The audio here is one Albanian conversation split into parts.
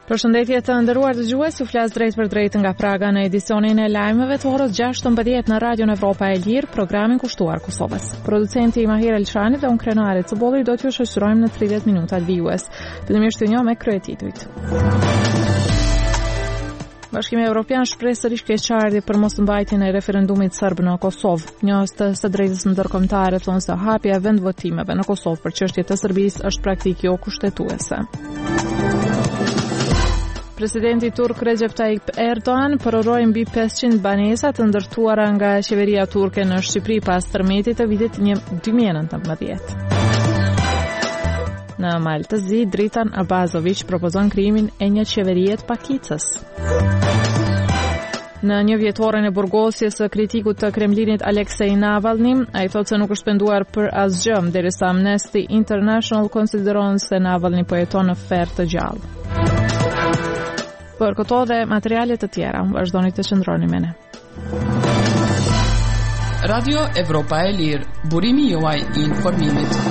Përshëndetje të nderuar dëgjues, ju flas drejt për drejt nga Praga në edicionin e lajmeve të orës 16 në Radion Evropa e Lirë, programin kushtuar Kosovës. Producenti Mahir Elshani dhe unë Krenari Cëbolli do t'ju shoqërojmë në 30 minuta vijues. Fillimisht një me kryetitujt. Bashkimi Evropian shpreh sërish keqardhje për mosmbajtjen e referendumit serb në Kosovë. Njohës së drejtës ndërkombëtare thonë se hapja e vendvotimeve në Kosovë për çështjet e Serbisë është praktikë jo kushtetuese. Presidenti turk Recep Tayyip Erdogan përoroi mbi 500 banesa të ndërtuara nga qeveria turke në Shqipëri pas tërmetit të vitit 2019. Në Maltëzi, Dritan Abazović propozon krijimin e një qeverie të pakicës. Në një vjetoren e burgosjes së kritikut të Kremlinit Aleksej Navalny, ai thotë se nuk është penduar për asgjë, derisa Amnesty International konsideron se Navalny po jeton në ferr të gjallë. Për këto dhe materialet të tjera, vazhdoni të qëndroni me ne. Radio Evropa e Lirë, burimi juaj I informimit.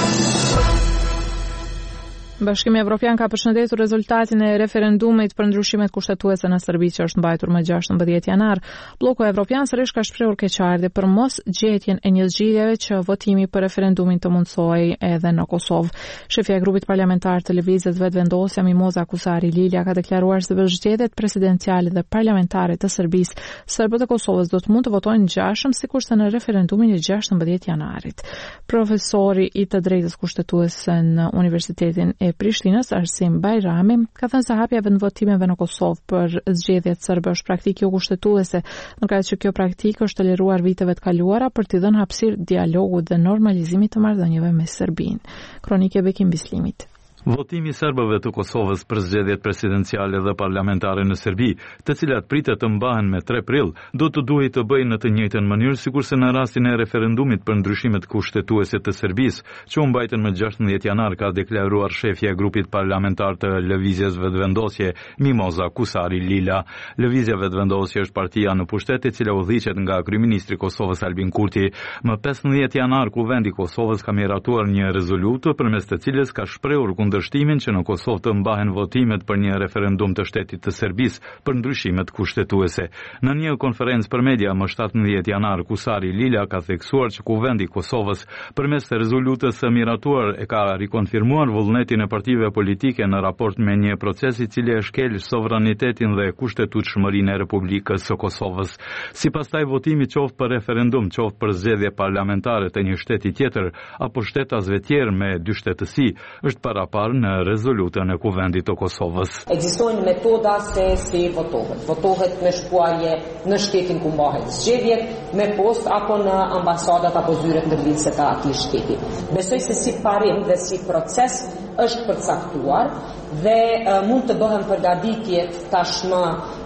Bashkimi Evropian ka përshëndetur rezultatin e referendumit për ndryshimet kushtetuese në Serbi që është mbajtur më 16 janar. Bloku Evropian sërish ka shprehur keqardhje për mos gjetjen e një zgjidhjeve që votimi për referendumin të mundsohej edhe në Kosovë. Shefja e grupit parlamentar të lëvizjes Vetvendosja Mimoza Kusari Lilja ka deklaruar se zgjedhjet presidenciale dhe parlamentare të Serbisë, serbët e Kosovës do të mund të votojnë ngjashëm sikurse në referendumin e 16 janarit. Profesori I të drejtës kushtetuese në Universitetin e Prishtinës, Arsim Bajrami, ka thënë se hapja e vendvotimeve në Kosovë për zgjedhjet serbe është praktikë jo kushtetuese, ndërkaq që kjo praktikë është toleruar viteve të kaluara për t'i dhënë hapësirë dialogut dhe normalizimit të marrëdhënieve me Serbinë. Kronike Bekim Bislimit. Votimi serbëve të Kosovës për zgjedhjet presidenciale dhe parlamentare në Serbi, të cilat pritet të mbahen me 3 prill, do të duhet të bëjnë në të njëjtën mënyrë sikurse në rastin e referendumit për ndryshimet kushtetuese të Serbisë, që u mbajtën më 16 janar, ka deklaruar shefja e grupit parlamentar të Lëvizjes Vetvendosje, Mimoza Kusari Lila. Lëvizja Vetvendosje është partia në pushtet e cila udhëhiqet nga kryeministri I Kosovës Albin Kurti. Më 15 janar Kuvendi I Kosovës ka miratuar një rezolutë përmes të cilës ka shprehur dështimin që në Kosovë të mbahen votimet për një referendum të shtetit të Serbisë për ndryshimet kushtetuese. Në një konferencë për media më 17 janar, Kusari Lila ka theksuar që Kuvendi I Kosovës përmes të rezolutës së miratuar e ka rikonfirmuar vullnetin e partive politike në raport me një proces I cili e shkel sovranitetin dhe kushtetutshmërinë e Republikës së Kosovës. Sipas taj votimi qoftë për referendum, qoftë për zgjedhje parlamentare të një shteti tjetër apo shtetasve tjerë me dy shtetësi, është parapar në rezolutën e Kuvendit të Kosovës. Ekzistojnë metoda se si votohet. Votohet me shkuarje në shtetin ku mbahet zgjedhjet, me post apo në ambasadat apo zyret ndërlidhëse të atij shteti. Besoj se si parim dhe si proces është përcaktuar dhe mund të bëhen përgatitjet tashmë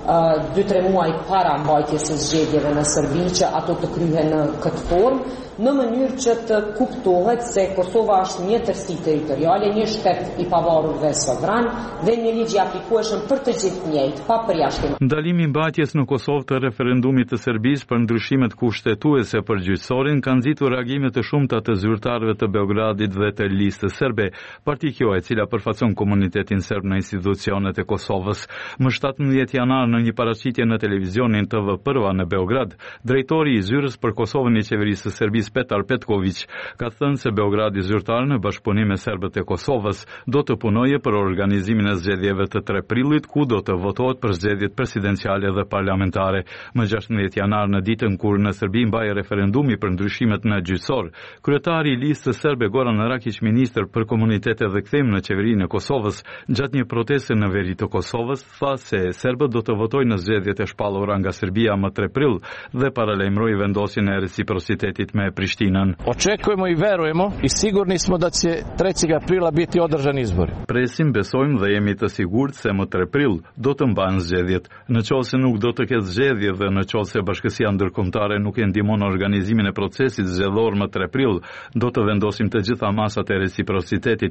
2-3 muaj para mbajtjes së zgjedhjeve në Serbi që ato të kryhen në këtë formë, në mënyrë që të kuptohet se Kosova është një tërësi territoriale, një shtet I pavarur dhe sovran dhe një ligj I aplikueshëm për të gjithë njëjtë, pa përjashtim. Ndalimi I mbajtjes në Kosovë të referendumit të Serbisë për ndryshimet kushtetuese për gjyqësorin kanë nxitur reagime të shumta të zyrtarëve të Beogradit dhe të listës serbe, parti kjo e cila përfaqëson komunitetin serb në institucionet e Kosovës. Më 17 janar në një paraqitje në televizionin TV Prva në Beograd, drejtori I zyrës për Kosovën I qeverisë së Serbisë Petar Petković ka thënë se Beogradi zyrtar në bashkëpunim me serbët e Kosovës do të punojë për organizimin e zgjedhjeve të 3 prillit ku do të votohet për zgjedhjet presidenciale dhe parlamentare. Më 16 janar në ditën kur në Serbi mbahej referendumi për ndryshimet në gjyqësor, kryetari I listës serbe Goran Rakić, ministër për komunitete dhe kthim në qeverinë e Kosovës, gjatë një proteste në veri të Kosovës, tha se serbët do të votojnë në zgjedhjet e shpallura nga Serbia më 3 prill dhe paralajmëroi vendosjen e reciprocitetit me Prishtinën. Očekujemo I verujemo I sigurni smo da će 3. aprila biti održani izbori. Presim, besojmë dhe jemi të sigurt se më 3 prill do të mbahen zgjedhjet. Nëse nuk do të ketë zgjedhje dhe nëse Bashkësia Ndërkombëtare nuk e ndihmon organizimin e procesit zgjedhor më 3 prill, do të vendosim të gjitha masat e reciprocitetit, ka thënë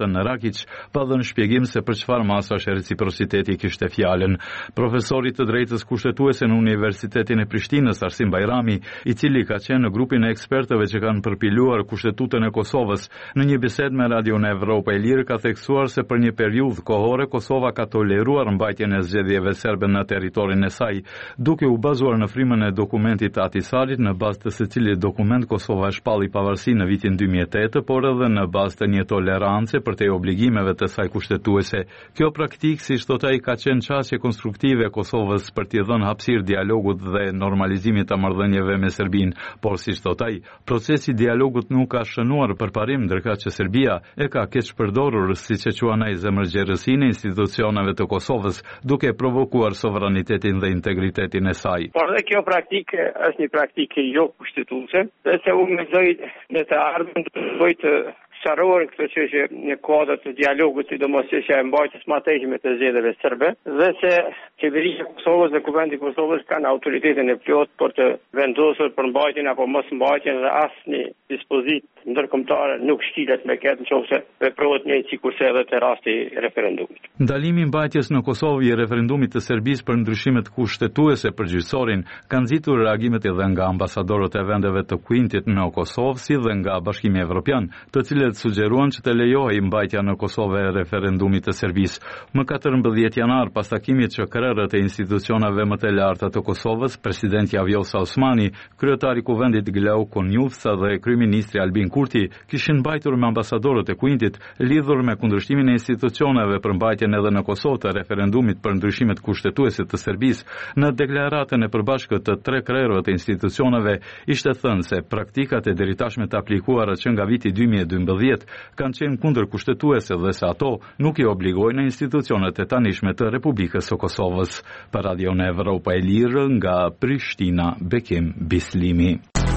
në Rakiq pa dhënë shpjegim se për çfarë masash e reciprociteti kishte fjalën. Profesori të drejtës kushtetuese në Universitetin e Prishtinës, Arsim Bajrami, i cili ka qenë në grupin e ekspertëve që kanë përpiluar kushtetutën e Kosovës, në një bisedë me Radion Evropa e Lirë ka theksuar se për një periudhë kohore Kosova ka toleruar mbajtjen e zgjedhjeve serbe në territorin e saj, duke u bazuar në frymën e dokumentit të Atisarit, në bazë të secilit dokument Kosova e shpalli pavarësi në vitin 2008, por edhe në bazë të një tolerance për te obligimeve të saj kushtetuese. Kjo praktikë, si thot ai, ka qenë çështje konstruktive e Kosovës për t'i dhënë hapësirë dialogut dhe normalizimit të marrëdhënieve me Serbinë, por si thot ai, procesi i dialogut nuk ka shënuar përparim, ndërkaq që Serbia e ka keq përdorur, siç e quan ai, zemërgjerësinë e institucioneve të Kosovës, duke provokuar sovranitetin dhe integritetin e saj. Por dhe kjo praktikë është një praktikë jo kushtetuese, dhe se unë mendoj në të ardhmen të sharohen këtë çështje në kuadër të dialogut, sidomos çështja e mbajtjes matejshme të zgjedhjeve serbe, dhe se qeveria e Kosovës dhe kuvendi i Kosovës kanë autoritetin e plotë për të vendosur për mbajtjen apo mos mbajtjen dhe asnjë dispozitë ndërkombëtare nuk shtilet me këtë nëse veprohet njëjtë sikurse edhe te rasti i referendumit. Ndalimi i mbajtjes në Kosovë i referendumit të Serbisë për ndryshimet kushtetuese përgjithësorin kanë nxitur reagimet edhe nga ambasadorët e vendeve të Quintit në Kosovë, si dhe nga Bashkimi Evropian, të cilët sugjeruan që të lejohej mbajtja në Kosovë e referendumit të Serbisë. Më 14 janar, pas takimit që krerët e institucioneve më të larta të Kosovës, presidenti Vjosa Osmani, kryetari i kuvendit Glau Konjufca dhe kryeministri Albin Kurti kishin mbajtur me ambasadorët e Quintit lidhur me kundërshtimin e institucioneve për mbajtjen edhe në Kosovë të referendumit për ndryshimet kushtetuese të Serbisë. Në deklaratën e përbashkët të tre krerëve të institucioneve ishte thënë se praktikat e deritashme të aplikuara që nga viti 2012 kanë qenë kundër kushtetuese dhe se ato nuk i obligojnë institucionet e tanishme të Republikës së Kosovës. Për Radion Evropa e Lirë nga Prishtina, Bekim Bislimi.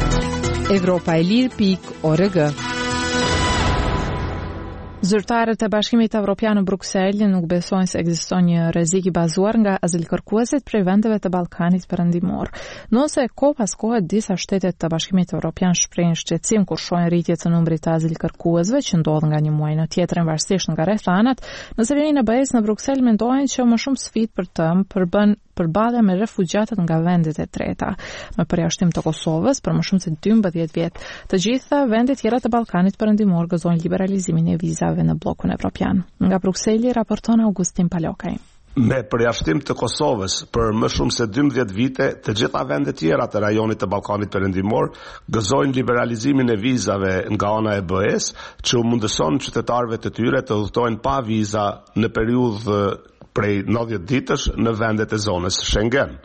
Evropaelir.org. Zyrtarët e Bashkimit Evropian në Bruksel nuk besojnë se ekziston një rrezik i bazuar nga azilkërkuesit prej vendeve të Ballkanit Perëndimor. Nëse kohë pas kohe disa shtete të Bashkimit Evropian shprehin shqetësim kur shohin rritje të numrit të azilkërkuesve që ndodh nga një muaj në tjetrin varësisht nga rrethanat, nëse vinin në BE-s në Bruksel mendojnë që më shumë sfidë për të përballje me refugjatët nga vendet e treta, me përjashtim të Kosovës për më shumë se 12 vjet. Të gjitha vendet tjera të Ballkanit Perëndimor gëzojnë liberalizimin e vizave në bllokun evropian. Nga Brukseli raporton Augustin Palokaj. Me përjashtim të Kosovës për më shumë se 12 vite, të gjitha vendet tjera të rajonit të Ballkanit Perëndimor gëzojnë liberalizimin e vizave nga ana e BE-s, që mundëson qytetarëve të tyre të udhtojnë pa viza në periudhë prej 90 ditësh në vendet e zonës Schengen.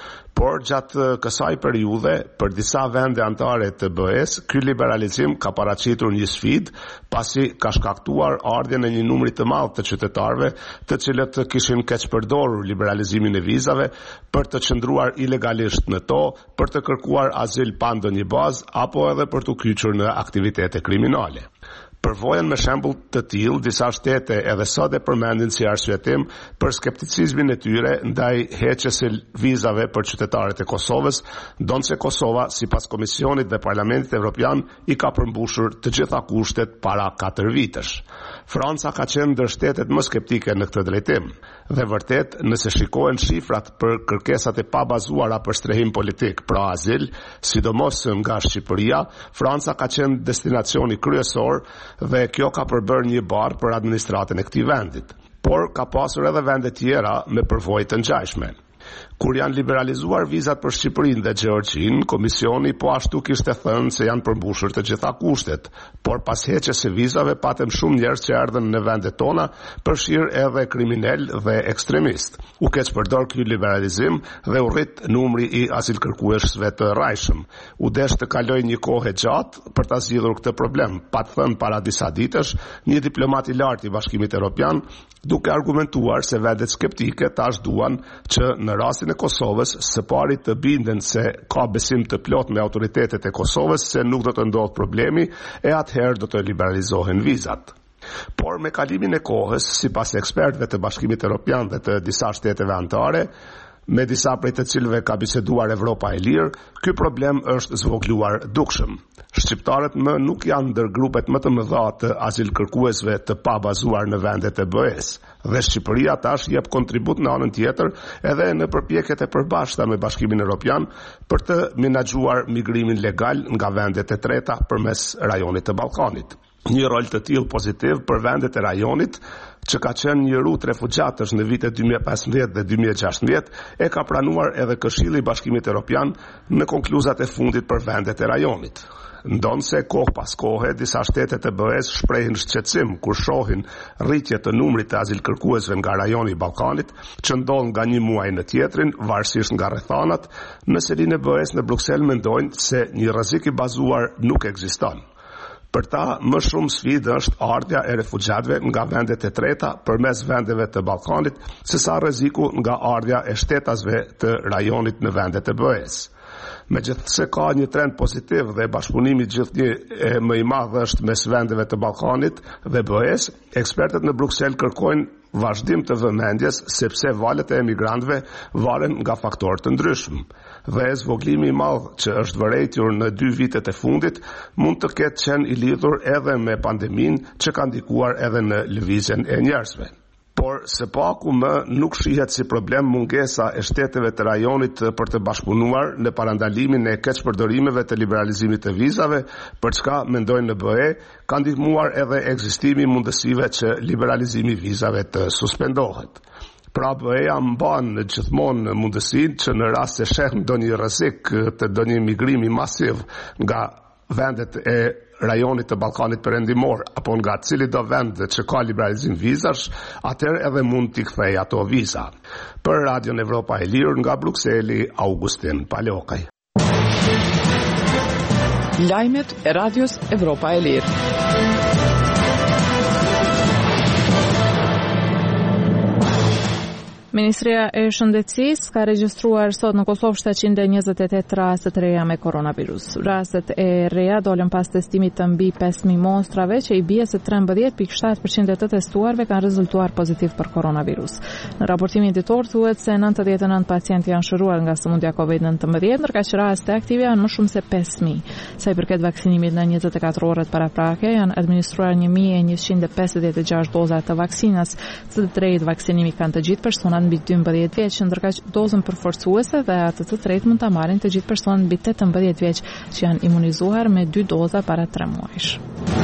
Por gjatë kësaj periudhe, për disa vende anëtare të BE-s, ky liberalizim ka paraqitur një sfidë, pasi ka shkaktuar ardhjen e një numri të madh të qytetarëve, të cilët kishin keq përdorur liberalizimin e vizave për të qëndruar ilegalisht në to, për të kërkuar azil pa ndonjë bazë apo edhe për të kyçur në aktivitete kriminale. Përvojën me shembull të tillë, disa shtete edhe sot e përmendin si arsyetim për skepticizmin e tyre ndaj heqjes së vizave për qytetarët e Kosovës, ndonse Kosova, sipas Komisionit dhe Parlamentit Evropian, i ka përmbushur të gjitha kushtet para 4 vitesh. Franca ka qenë ndër shtetet më skeptike në këtë drejtim. Dhe vërtet, nëse shikohen shifrat për kërkesat e pabazuara për strehim politik pra azil, sidomos nga Shqipëria, Franca ka qenë destinacioni kryesor dhe kjo ka përbërë një barë për administratën e këtij vendit. Por ka pasur edhe vende tjera me përvojë të ngjashme. Kur janë liberalizuar vizat për Shqipërinë dhe Gjeorgjinë, Komisioni po ashtu kishte thënë se janë përmbushur të gjitha kushtet, por pas heqjes së vizave patëm shumë njerëz që erdhën në vendet tona, përfshirë edhe kriminal dhe ekstremist. U keq përdor ky liberalizim dhe u rrit numri i azilkërkuesve të rrajshëm. U desh të kaloj një kohë gjatë për ta zgjidhur këtë problem, pa të thënë para disa ditësh, një diplomat i lartë i Bashkimit Evropian, duke argumentuar se vendet skeptike tash duan që në rastin e Kosovës, së pari të binden se ka besim të plot me autoritetet e Kosovës se nuk do të ndodh problemi e atëherë do të liberalizohen vizat. Por me kalimin e kohës, sipas ekspertëve të Bashkimit Evropian dhe të disa shteteve anëtare, me disa prej të cilëve ka biseduar Evropa e Lirë, ky problem është zvogluar dukshëm. Shqiptarët më nuk janë ndër grupet më të mëdha të azilkërkuesve të pabazuar në vendet e BE-s, dhe Shqipëria tash jep kontribut në anën tjetër edhe në përpjekjet e përbashkëta me Bashkimin Evropian për të menaxhuar migrimin legal nga vendet e treta përmes rajonit të Ballkanit. Një rol të tillë pozitiv për vendet e rajonit, që ka qenë një rrutë refugjatësh në vitet 2015 dhe 2016, e ka pranuar edhe Këshilli i Bashkimit Evropian në konkluzat e fundit për vendet e rajonit. Ndonse kohë pas kohe disa shtetet e BE-s shprehin shqetësim kur shohin rritje të numrit të azilkërkuesve nga rajoni i Ballkanit, që ndodh nga një muaj në tjetrin, varësisht nga rrethanat. Në selinë e BE-s në Bruksel mendojnë se një rrezik i bazuar nuk ekziston. Për ta, më shumë sfidë është ardhja e refugjatëve nga vendet e treta përmes vendeve të Ballkanit, sesa rreziku nga ardhja e shtetasve të rajonit në vendet e BE-s. Megjithëse ka një trend pozitiv dhe bashkëpunimi gjithnjë më i madh është mes vendeve të Ballkanit dhe BE-s, ekspertët në Bruksel kërkojnë vazhdim të vëmendjes sepse valët e emigrantëve varen nga faktorë të ndryshëm dhe zvoglimi i madh që është vërejtur në 2 vitet e fundit mund të ketë qenë i lidhur edhe me pandeminë që ka ndikuar edhe në lëvizjen e njerëzve. Por së paku më nuk shihet si problem mungesa e shteteve të rajonit për të bashkëpunuar në parandalimin e keqpërdorimeve të liberalizimit të vizave, për çka mendojnë në BE, ka ndihmuar edhe ekzistimi mundësive që liberalizimi i vizave të suspendohet. Pra BE-ja mban gjithmonë mundësinë që në rast se sheh ndonjë rrezik të ndonjë migrimi masiv nga vendet e rajonit të Ballkanit Perëndimor apo nga cili do vend që ka liberalizim vizash, atëherë edhe mund t'i kthejë ato viza. Për Radion Evropa e Lirë nga Brukseli, Augustin Palokaj. Lajmet e Radios Evropa e Lirë. Ministria e Shëndetësisë ka regjistruar sot në Kosovë 728 raste të reja me koronavirus. Rastet e reja dolën pas testimit të mbi 5.000 mostrave, që i bie se 13.7% e të testuarve kanë rezultuar pozitiv për koronavirus. Në raportimin ditor thuhet se 99 pacientë janë shëruar nga sëmundja COVID-19, ndërka që rastet aktive janë më shumë se 5.000. Sa i përket vaksinimit në 24 orët paraprake, janë administruar 1.156 doza të vaksinës, të drejt vaksinimi kanë të gjithë personat mbi 12 vjeç, ndërka që dozën përforcuese dhe atë të tretë mund ta marrin të gjithë personat mbi 18 vjeç që janë imunizuar me 2 doza para 3 muajsh.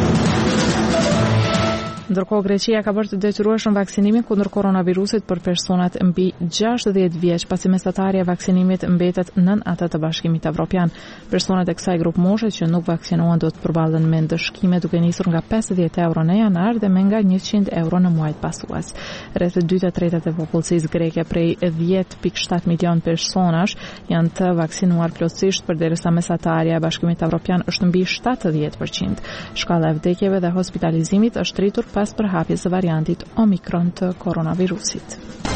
Ndërkohë Greqia ka bërë të detyrueshëm vaksinimin kundër koronavirusit për personat mbi 60 vjeç, pasi mesatarja e vaksinimit mbetet nën atë të Bashkimit Evropian. Personat e kësaj grup moshe që nuk vaksinohen do të përballen me ndëshkime duke nisur nga 50 euro në janar dhe me nga 100 euro në muajt pasues. Rreth 2/3 e popullsisë greke prej 10.7 milion personash janë të vaksinuar plotësisht, përderisa mesatarja e Bashkimit Evropian është mbi 70%. Shkalla e vdekjeve dhe hospitalizimit është rritur pas përhapjes së variantit Omikron të koronavirusit.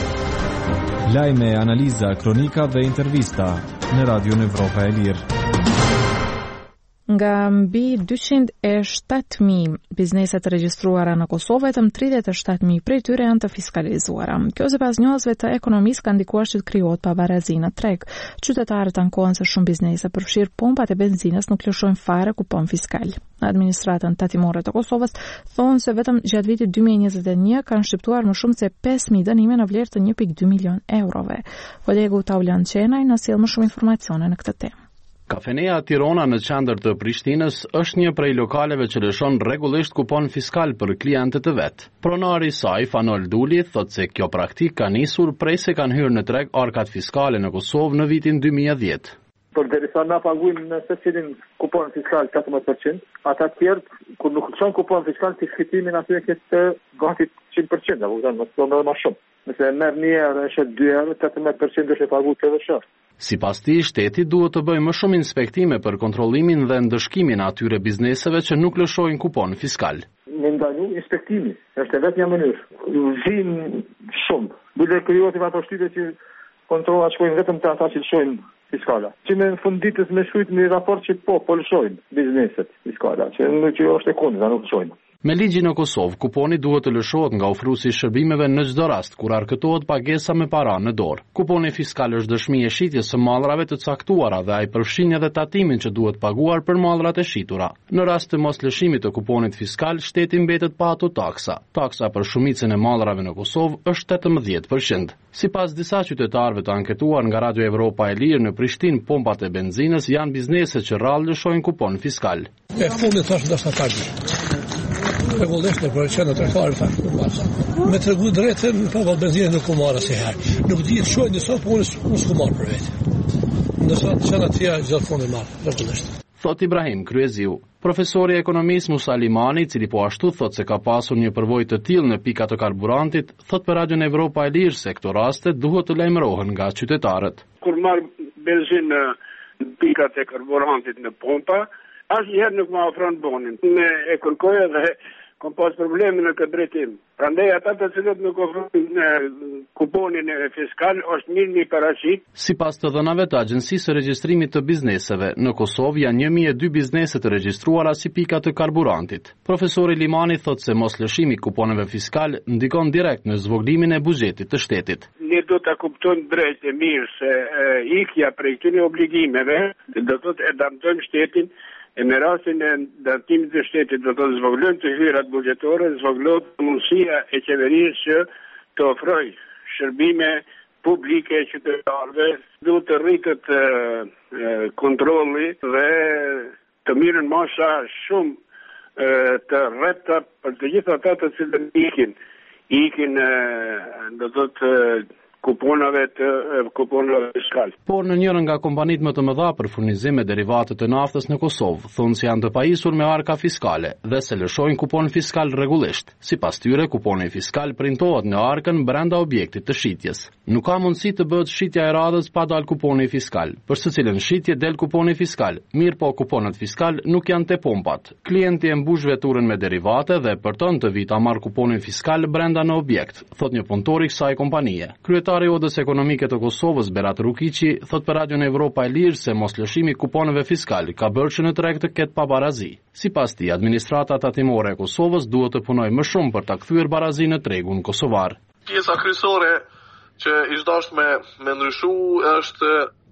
Lajme, analiza, kronika dhe intervista në Radion Evropa e Lirë. Nga mbi 207.000 bizneset regjistruara në Kosovë, vetëm 37.000 prej tyre janë të fiskalizuara. Kjo sipas njohësve të ekonomisë ka ndikuar që të krijohet pavarësi në treg. Qytetarët ankohen se shumë biznese, përfshirë pompat e benzinës, nuk lëshojnë fare kupon fiskal. Administratën tatimore të Kosovës thonë se vetëm gjatë vitit 2021 kanë shqiptuar më shumë se 5.000 dënime në vlerë të 1.2 milion eurove. Kolegu Taulan Qenaj na sjell më shumë informacione në këtë temë. Kafeneja Tirana në qendër të Prishtinës është një prej lokaleve që lëshon rregullisht kupon fiskal për klientët e vet. Pronari i saj, Fanol Duli, thotë se kjo praktikë ka nisur prej se kanë hyrë në treg arkat fiskale në Kosovë në vitin 2010. Por derisa na paguajmë në secilin kupon fiskal 14%, ata të tjerë kur nuk lëshon kupon fiskal ti shkëtimin aty këtë gati 100%, apo më shumë. Nëse merr 1 euro, është 2 euro, 18% është e paguar edhe shoh. Sipas tij, shteti duhet të bëjë më shumë inspektime për kontrollimin dhe ndëshkimin e atyre bizneseve që nuk lëshojnë kupon fiskal. Me ndalu inspektimi, është vetëm një mënyrë. Vin shumë. Bëhet krijohet ato shtype që kontrollat shkojnë vetëm te ata që lëshojnë fiskala. Që në fund ditës me shkruajt në raport që po lëshojnë bizneset fiskala, që është e kundërta, nuk lëshojnë. Me ligjin në Kosovë, kuponi duhet të lëshohet nga ofruesi i shërbimeve në çdo rast kur arkëtohet pagesa me para në dorë. Kuponi fiskal është dëshmi e shitjes së mallrave të caktuara dhe ai përfshin edhe tatimin që duhet paguar për mallrat e shitura. Në rast të moslëshimit të kuponit fiskal, shteti mbetet pa ato taksa. Taksa për shumicën e mallrave në Kosovë është 18%. Sipas disa qytetarëve të anketuar nga Radio Evropa e Lirë, në Prishtinë pompat e benzinës janë biznese që rrallë lëshojnë kupon fiskal. E fundit thash dashka tani. Rregullisht në përqendë tregtarë thash. Me tregu drejtën, pa benzinë nuk u marr asnjëherë. Nuk di të shoj nëse punës mos u marr për vetë. Ndërsa çana tia gjithë fundin marr rregullisht. Thot Ibrahim Kryeziu, profesori ekonomisë Musa Limani, i cili po ashtu thot se ka pasur një përvojë të tillë në pikat të karburantit, thot për Radio Evropa e Lirë se këto raste duhet të lajmërohen nga qytetarët. Kur marr benzinë në pikat e karburantit në pompa, asnjëherë nuk më ofron bonin. Ne e kërkoj edhe kam pas probleme në këtë drejtim. Prandaj ata të cilët nuk ofrojnë kuponin fiskal është mirë një paraqit. Sipas të dhënave të Agjencisë së Regjistrimit të Bizneseve, në Kosovë janë 1002 biznese të regjistruara si pika të karburantit. Profesori Limani thot se moslëshimi i kuponeve fiskal ndikon direkt në zvoglimin e buxhetit të shtetit. Ne do ta kuptojmë drejt e mirë se ikja prej këtyre obligimeve do të thotë e dëmton shtetin. E me rastin e ndërtimit të shtetit do të zvoglojnë të hyrat buxhetore, zvoglohet mundësia e qeverisë që të ofrojë shërbime publike qytetarëve, duhet të rritet kontrolli dhe të mirën masha shumë të rrepta për të gjithë ata të cilët ikin do të thotë kuponave fiskal. Por në njërën nga kompanitë më të mëdha për furnizim me derivate të naftës në Kosovë, thonë se janë të pajisur me arka fiskale dhe se lëshojnë kupon fiskal rregullisht. Sipas tyre, kuponi fiskal printohet në arkën brenda objektit të shitjes. Nuk ka mundësi të bëhet shitja e radhës pa dal kuponi fiskal. Për secilën shitje del kuponi fiskal, mirë po kuponat fiskal nuk janë te pompat. Klienti e mbush veturën me derivate dhe për të të vita marr kuponin fiskal brenda në objekt, thot një punëtor i kësaj kompanie. Kryetari i Odës Ekonomike të Kosovës, Berat Rukiqi, thot për Radio Evropa e Lirë se moslëshimi i kuponeve fiskal ka bërë që në treg të ketë pabarazi. Sipas tij, administrata tatimore e Kosovës duhet të punojë më shumë për ta kthyer barazinë në tregun kosovar. Pjesa kryesore që ish dashur me ndryshu është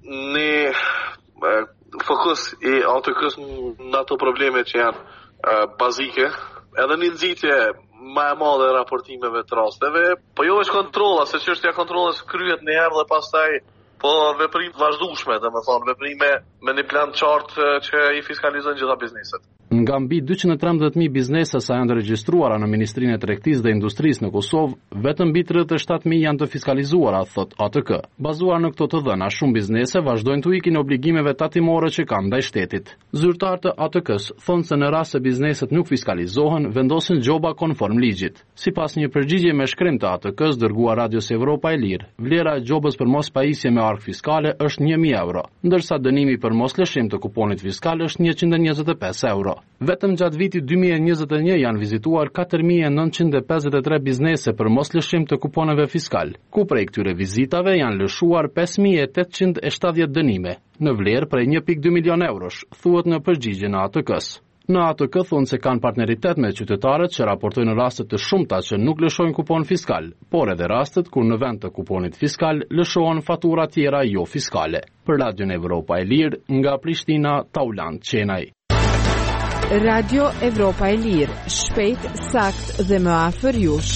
një fokus i ATK-s në ato probleme që janë bazike, edhe një nxitje më e madhe e raportimeve të rasteve, po jo është kontrolla, se çështja e kontrollës kryhet në herë dhe pastaj po veprime vazhdueshme, domethënë veprime me një plan të qartë që i fiskalizojnë gjitha bizneset. Nga mbi 213.000 biznese sa janë regjistruara në Ministrinë e Tregtisë dhe Industrisë në Kosovë, vetëm mbi 37.000 janë të fiskalizuara, thot ATK. Bazuar në këto të dhëna, shumë biznese vazhdojnë të ikin obligimeve tatimore që kanë ndaj shtetit. Zyrtarët e ATK-s thonë se në rast se bizneset nuk fiskalizohen, vendosin gjoba konform ligjit. Sipas një përgjigje me shkrim të ATK-s dërguar Radios Evropa e Lirë, vlera e gjobës për mos pajisje me ark fiskale është 1.000 euro, ndërsa dënimi për mos lëshim të kuponit fiskal është 125 euro. Vetëm gjatë vitit 2021 janë vizituar 4.953 biznese për mos lëshim të kuponeve fiskal, ku prej këtyre vizitave janë lëshuar 5.870 dënime, në vlerë prej 1.2 milion eurosh, thuhet në përgjigjen e ATK-s. Në ATK thonë se kanë partneritet me qytetarët që raportojnë rastet të shumta që nuk lëshojnë kupon fiskal, por edhe rastet kur në vend të kuponit fiskal lëshohen fatura tjera jo fiskale. Për Radion Evropa e Lirë, nga Prishtina, Taulant Qenaj. Radio Evropa e Lirë, shpejt, sakt dhe më afër jush.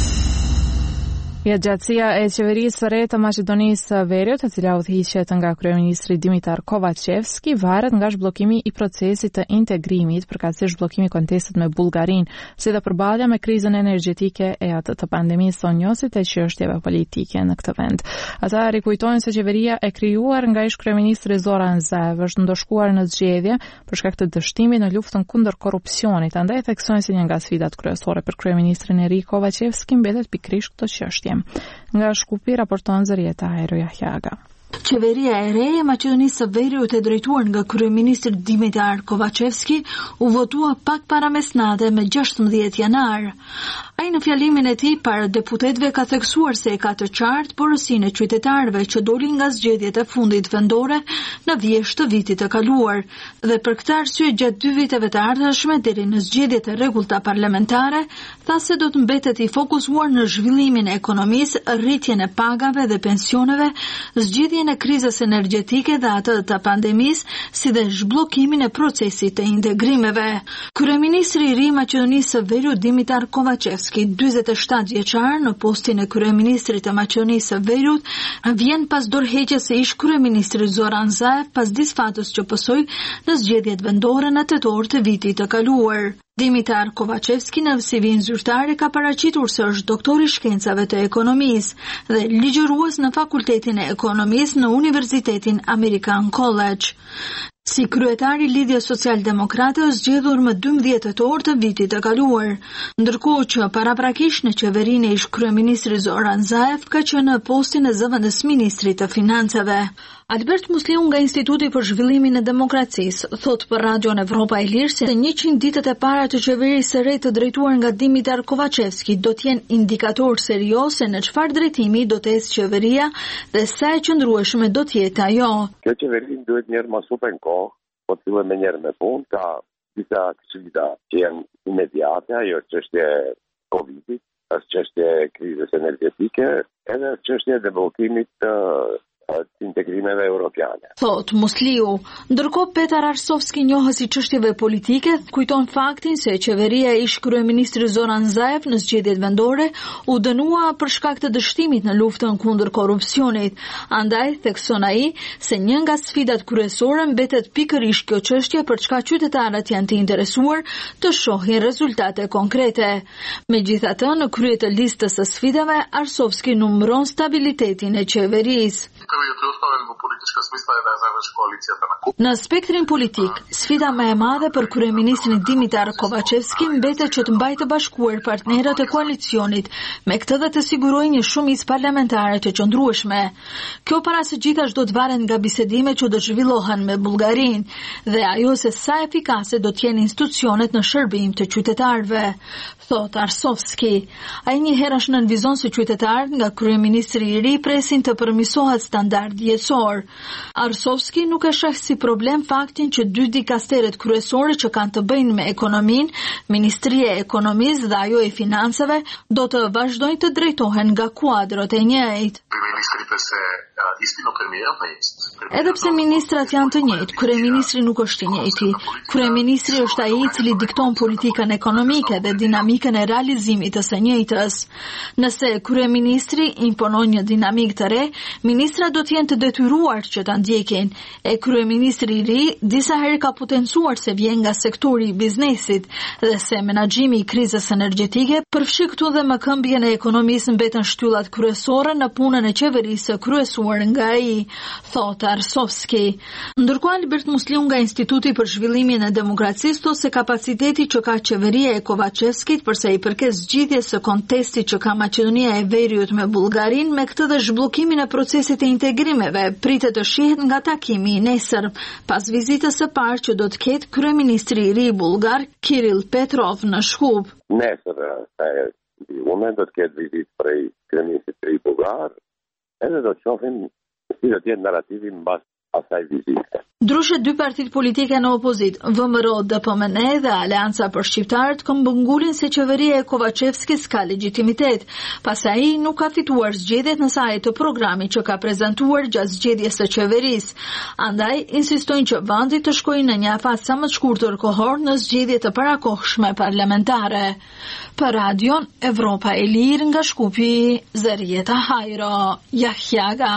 Gjatësia e qeverisë së re të Maqedonisë së Veriut, e cila udhëhiqet nga kryeministri Dimitar Kovacevski, varet nga zhbllokimi i procesit të integrimit, përkatësisht zhbllokimi i kontestit me Bullgarinë, si dhe përballja me krizën energjetike e atë të pandemisë së njohësit e çështjeve politike në këtë vend. Ata rikujtojnë se qeveria e krijuar nga ish kryeministri Zoran Zaev është ndoshkuar në zgjedhje për shkak të dështimit në luftën kundër korrupsionit, andaj theksojnë se një nga sfidat kryesore për kryeministrin e ri Kovacevski mbetet pikërisht këtë çështje. Nga Shkupi raporton Zërieta Ajro Jahjaga. Qeveria e re e Maqedonisë së Veriut e drejtuar nga kryeministri Dimitar Kovacevski u votua pak para mesnate me 16 janar. Ai në fjalimin e tij para deputetëve ka theksuar se e ka të qartë porosinë e qytetarëve që dolin nga zgjedhjet e fundit vendore në vjeshtë të vitit të kaluar dhe për këtë arsye gjatë 2 viteve të ardhshme deri në zgjedhjet e rregullta parlamentare tha se do të mbetet i fokusuar në zhvillimin e ekonomisë, rritjen e pagave dhe pensioneve, zgjidhjen e krizës energjetike dhe atë të pandemisë, si dhe zhbllokimin e procesit të integrimeve. Kryeministri i ri i Maqedonisë së Veriut Dimitar Kovacevski, 47 vjeçar, në postin e kryeministrit të Maqedonisë së Veriut, vjen pas dorëheqjes së ish kryeministrit Zoran Zaev pas disfatës që pësoi në zgjedhjet vendore në tetor të vitit të kaluar. Dimitar Kovacevski në CV-n zyrtare ka paraqitur se është doktor i shkencave të ekonomisë dhe ligjërues në Fakultetin e Ekonomisë në Universitetin American College. Si kryetari i Lidhjes Social-Demokrate është zgjedhur më 12 tetor të vitit të kaluar, ndërkohë që paraprakisht në qeverinë e ish kryeministrit Zoran Zaev ka qenë në postin e zëvendës ministrit të financave. Albert Musliu nga Instituti për Zhvillimin e Demokracisë thot për Radion Evropa e Lirë se 100 ditët e para të qeverisë së re të drejtuar nga Dimitar Kovacevski do të jenë indikator serioz se në çfarë drejtimi do të ecë qeveria dhe sa e qëndrueshme do të jetë ajo. Kjo qeveri duhet njerë më super në kohë, po të fillojë me njerë me punë, ka disa sfida që janë imediate, ajo është çështja e Covidit, është çështja e krizës energjetike, edhe çështja e deblokimit të integrimeve europiane. Thot Musliu. Ndërkohë Petar Arsovski, njohës i çështjeve politike, kujton faktin se qeveria e ish kryeministrit Zoran Zaev në zgjedhjet vendore u dënua për shkak të dështimit në luftën kundër korrupsionit. Andaj thekson ai se një nga sfidat kryesore mbetet pikërisht kjo çështje për çka qytetarët janë të interesuar të shohin rezultate konkrete. Megjithatë, në krye të listës së sfidave, Arsovski numëron stabilitetin e qeverisë. Në spektrin politik, sfida më e madhe për kryeministrin Dimitar Kovacevski mbetet që të mbajë të bashkuar partnerët e koalicionit, me këtë dhe të sigurojë një shumicë parlamentare të qëndrueshme. Kjo para së gjithash do të varet nga bisedimet që do të zhvillohen me Bullgarinë dhe ajo se sa efikase do të jenë institucionet në shërbim të qytetarëve, thot Arsovski. Ai një herësh nënvizon se qytetarët nga kryeministri i ri presin të përmirësohet standard jetësor. Arsovski nuk e sheh si problem faktin që 2 dikasteret kryesore që kanë të bëjnë me ekonominë, Ministria e Ekonomisë dhe ajo e Financave, do të vazhdojnë të drejtohen nga kuadrot e njëjtë. Edhe pse ministrat janë të njëjtë, kryeministri nuk është i njëjti. Kryeministri është ai i cili dikton politikën ekonomike dhe dinamikën e realizimit të së njëjtës. Nëse kryeministri imponon një dinamikë të re, ministrat do të jenë të detyruar që ta ndjekin. E kryeministri i ri disa herë ka potencuar se vjen nga sektori i biznesit dhe se menaxhimi i krizës energjetike përfshi këtu dhe mëkëmbjen e ekonomisë mbeten shtyllat kryesore në punën e qeverisë kryesuar nga ai, thot Arsovski. Ndërkohë Albert Musliu nga Instituti për Zhvillimin e Demokracisë thot se kapaciteti që ka qeveria e Kovacevskit për sa i përket zgjidhjes së kontestit që ka Maqedonia e Veriut me Bullgarinë, me këtë dhe zhbllokimin e procesit të integrimeve, pritet të shihet nga takimi i nesër, pas vizitës së parë që do të ketë kryeministri i ri bullgar Kirill Petrov në Shkup. Nesër, unë do të ketë vizitë prej kryeministrit të ri bullgar, edhe do të shohim si do të jetë narrativi mbas asaj vizite. Ndryshe, 2 partitë politike në opozit, VMRO, DPMN dhe Aleanca për Shqiptarët, këmbëngulin se qeveria e Kovacevskis ka legjitimitet, pas ai nuk ka fituar zgjedhjet në sajë të programit që ka prezantuar gjatë zgjedhjes së qeverisë. Andaj insistojnë që vendi të shkojë në një afat sa më të shkurtër kohor në zgjedhje të parakohshme parlamentare. Për Radion Evropa e Lirë nga Shkupi, Zarieta Hajro, Jahjaga.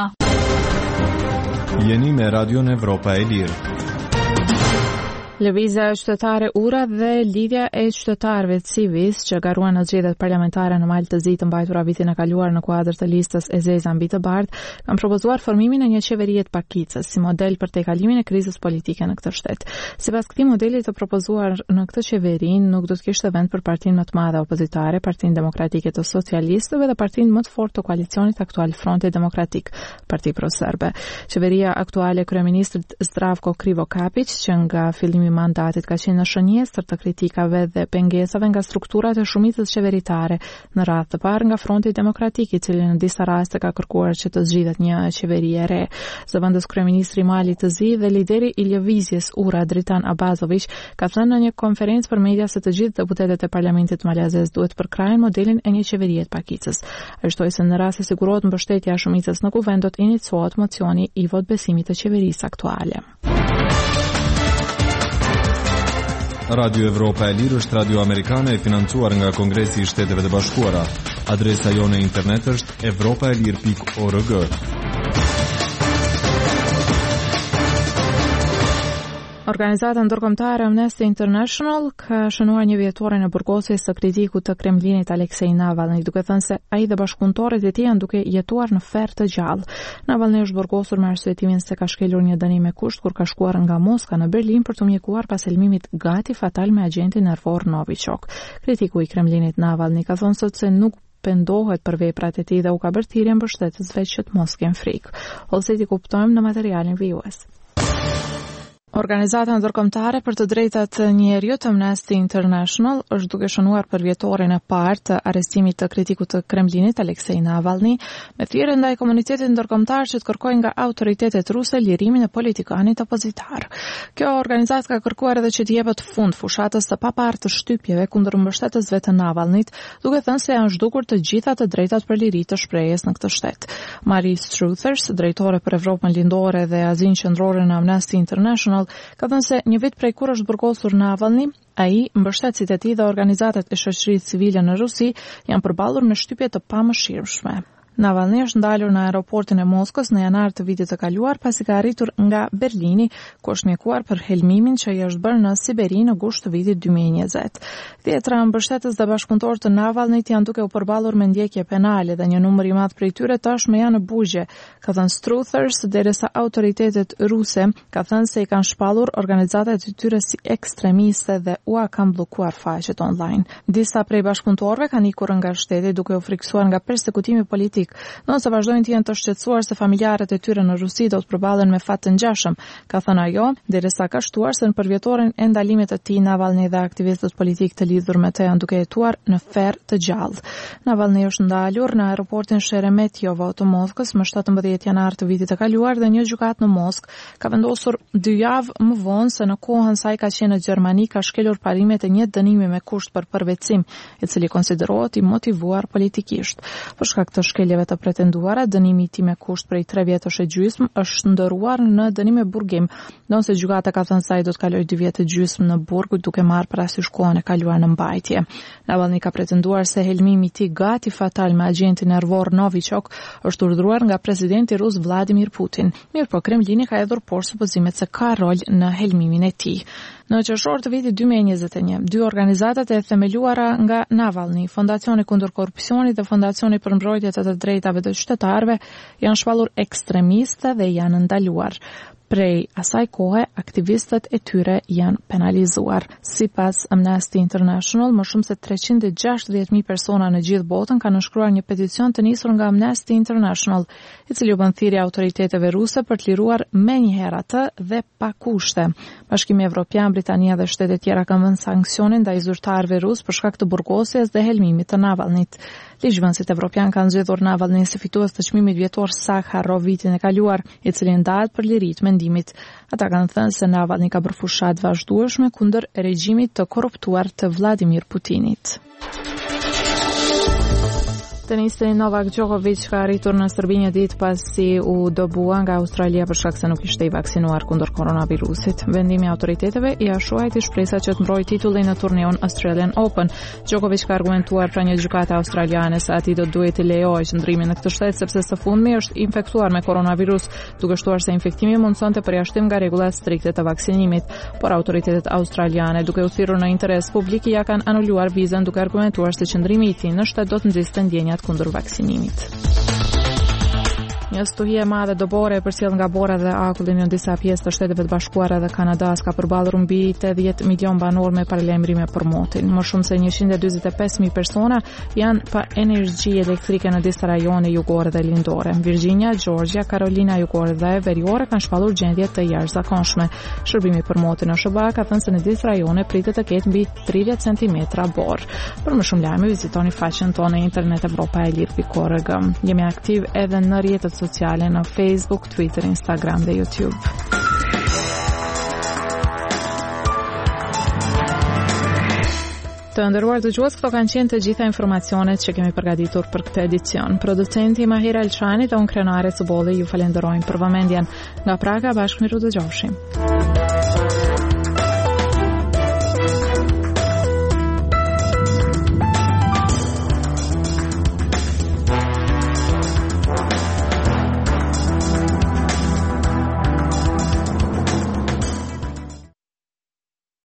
Jeni me Radion Evropa e Lirë. Lëvizja qytetare Ura dhe lidhja e qytetarëve civis që garuan në zgjedhjet parlamentare në Malë të Zi të mbajtura vitin e kaluar në kuadër të listës e Zeza mbi të bardhë, kanë propozuar formimin e një qeverie të pakicës si model për tejkalimin e krizës politike në këtë shtet. Sipas këtij modeli të propozuar në këtë qeveri nuk do të kishte vend për partinë më të madhe opozitare, Partinë Demokratike të Socialistëve dhe partinë më të fortë të koalicionit aktual Fronti Demokratik, Parti Pro-Serbe. Qeveria aktuale kryeministrit Zdravko Krivokapić, që nga fillimi i mandatit ka qenë në shënjestër të kritikave dhe pengesave nga strukturat e shumicës qeveritare në radhë të parë nga Fronti Demokratik, i cili në disa raste ka kërkuar që të zgjidhet një qeveri e re. Zëvendës kryeministri Mali të Zi dhe lideri i lëvizjes Ura Dritan Abazović ka thënë në një konferencë për media se të gjithë deputetët e parlamentit malazez duhet përkrahen modelin e një qeverie të pakicës. Ai shtoi se në rast se sigurohet mbështetja e shumicës në kuvend do të iniciohet mocioni i votbesimit të qeverisë aktuale. Radio Evropa e Lirë është radio amerikane e financuar nga Kongresi i Shteteve të Bashkuara. Adresa jone e internet është evropaelir.org. Organizata ndërkombëtare Amnesty International ka shënuar një vjetore në burgosjes së kritikut të Kremlinit Aleksej Navalny, duke thënë se ai dhe bashkëpunëtorët e tij janë duke jetuar në ferr të gjallë. Navalny është burgosur me arsyetimin se ka shkelur një dënim me kusht kur ka shkuar nga Moska në Berlin për të mjekuar pas helmimit gati fatal me agentin nervor Novichok. Kritiku i Kremlinit Navalny ka thënë sot se nuk pendohet për veprat e tij dhe u ka bërë thirrje mbështetësve që të mos kenë frikë. Ose ti kuptojmë në materialin vijues. Organizata ndërkombëtare për të drejtat e njerëzit Amnesty International është duke shënuar për vjetorin e parë të arrestimit të kritikut të Kremlinit Aleksej Navalny me thirrje ndaj komunitetit ndërkombëtar që të kërkojnë nga autoritetet ruse lirimin e politikanit opozitar. Kjo organizatë ka kërkuar edhe që të jepet fund fushatës së paparë të shtypjeve kundër mbështetësve të Navalnyt, duke thënë se janë zhdukur të gjitha të drejtat për liri të shprehjes në këtë shtet. Marie Struthers, drejtore për Evropën Lindore dhe Azinë Qendrore në Amnesty International, ka thënë se një vit prej kur është burgosur Navalny, ai, mbështetësit e tij dhe organizatat e shoqërisë civile në Rusi janë përballur me shtypje të pamëshirshme. Navalny është ndalur në aeroportin e Moskës në janar të vitit të kaluar pasi ka arritur nga Berlini, ku është mjekuar për helmimin që i është bërë në Siberi në gusht të vitit 2020. Dhjetra mbështetës dhe bashkëpunëtor të Navalnyt janë duke u përballur me ndjekje penale dhe një numër i madh prej tyre tashmë janë në bugje, ka thënë Struthers, derisa autoritetet ruse ka thënë se i kanë shpallur organizatat e tyre si ekstremiste dhe u kanë bllokuar faqet online. Disa prej bashkëpunëtorëve kanë ikur nga shteti duke u friksuar nga persekutimi politik. Nëse vazhdojnë të jenë të shqetësuar se familjarët e tyre në Rusi do të përballen me fat të ngjashëm, ka thënë ajo, derisa ka shtuar se në përvjetorin e ndalimit të tij Navalny dhe aktivistët politik të lidhur me të janë duke jetuar në ferr të gjallë. Navalny është ndalur në aeroportin Sheremetyevo të Moskës më 17 janar të vitit të kaluar dhe një gjykatë në Moskë ka vendosur 2 javë më vonë se në kohën sa ai ka qenë në Gjermani ka shkelur parimet e një dënimi me kusht për përvetësim, i cili konsiderohet i motivuar politikisht. Për shkak të shkeljeve të pretenduara, dënimi i tij me kusht prej 3 vjetësh e gjysmë është ndëruar në dënim me burgim, ndonse gjykata ka thënë se ai do të kalojë 2 vjet e gjysmë në burg duke marrë parasysh kohën e kaluar në mbajtje. Navalny ka pretenduar se helmimi i tij gati fatal me agentin nervor Novichok është urdhëruar nga presidenti rus Vladimir Putin. Mirëpo Kremlini ka hedhur poshtë supozimet se ka rol në helmimin e tij. Në qershor të vitit 2021, 2 organizatat e themeluara nga Navalny, Fondacioni kundër korrupsionit dhe Fondacioni për mbrojtje të drejtave të qytetarëve, janë shpallur ekstremiste dhe janë ndaluar. Prej asaj kohe, aktivistët e tyre janë penalizuar. Sipas Amnesty International, më shumë se 360.000 persona në gjithë botën kanë nënshkruar një peticion të nisur nga Amnesty International, i cili u bën thirrje autoriteteve ruse për të liruar menjëherë atë dhe pa kushte. Bashkimi Evropian, Britania dhe shtetet tjera kanë vënë sanksione ndaj zyrtarëve rus për shkak të burgosjes dhe helmimit të Navalnyt. Ligjvënësit evropian kanë zgjedhur Navalny si fitues të çmimit vjetor Sakharov vitin e kaluar, i cili ndahet për liri të mendimit. Ata kanë thënë se Navalny ka bërë fushat vazhdueshme kundër regjimit të korruptuar të Vladimir Putinit. Tenisti Novak Djokovic ka arritur në Serbi një ditë pasi u dobua nga Australia për shkak se nuk ishte i vaksinuar kundër koronavirusit. Vendimi i autoriteteve i ashuajti shpresat që të mbrojë titullin në turneun Australian Open. Djokovic ka argumentuar pra një gjykate australiane se ati do duhet të lejojë qëndrimin në këtë shtet sepse së fundmi është infektuar me koronavirus, duke shtuar se infektimi mundsonte përjashtim nga rregullat strikte të vaksinimit, por autoritetet australiane, duke u thirrur në interes publik, ja kanë anuluar vizën duke argumentuar se qëndrimi i tij në shtet do të nxiste ndjenjat kundër vaksinimit. Një stuhi e madhe dobore e përcjell nga bora dhe akulli në disa pjesë të Shteteve të Bashkuara dhe Kanadas ka përballur mbi 80 milion banor me paralajmërime për motin. Më shumë se 145.000 persona janë pa energji elektrike në disa rajone jugore dhe lindore. Virginia, Georgia, Carolina jugore dhe veriore kanë shpallur gjendje të jashtëzakonshme. Shërbimi për motin në SBA ka thënë se në disa rajone pritet të ketë mbi 30 cm borë. Për më shumë lajme vizitoni faqen tonë në internet evropaelir.org. Jemi aktiv edhe në rrjetet sociale në Facebook, Twitter, Instagram dhe YouTube. Të nderuar dëgjues, këto kanë qenë të gjitha informacionet që kemi përgatitur për këtë edicion. Producenti Mahira Elçani dhe unë Krenare Cubolli ju falenderojmë për vëmendjen. Nga Praga bashkë miru dëgjofshim.